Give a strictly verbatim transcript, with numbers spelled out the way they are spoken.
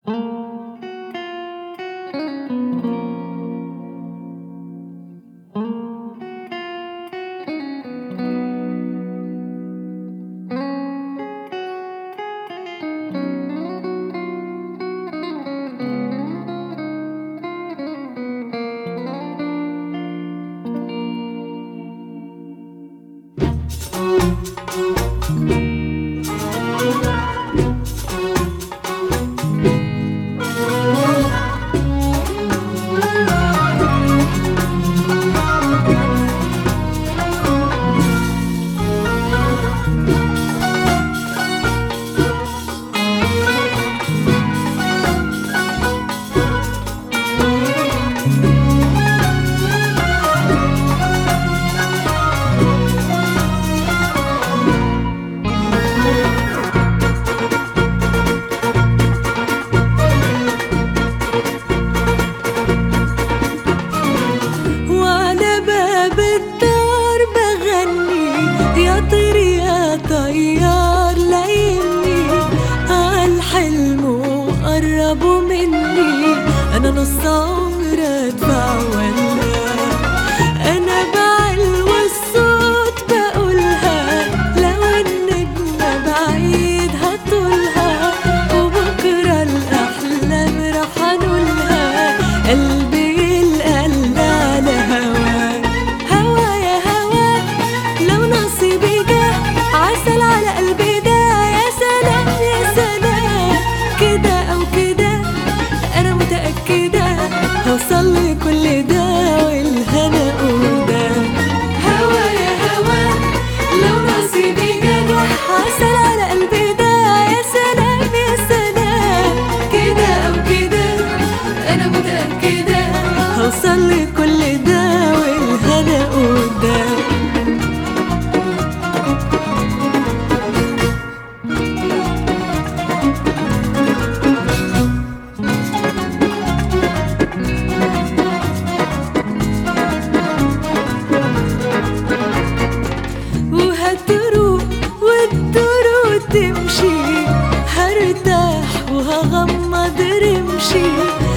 طيار لايمني عالحلم وقربوا مني. أنا نص عمر أدفع ولا أنا بعلو الصوت بقولها، لو النجمة بعيد هطولها وبكرة الأحلام رح أنولها. قلبي يلقى على هواك هوا يا هوا، لو نصيبي جه عسل على قلبي ده. يا سلام يا سلام، كده أو كده أنا متأكدة هوصل لكل ده والهنا قوده. هوا يا هوا لو نصيبي جه عسل على قلبي ده. يا سلام يا سلام، كده أو كده أنا متأكدة هوصل لكل ده والهنا قوده. وهتروح وتروح تمشي، هرتاح وهغمض رمشي.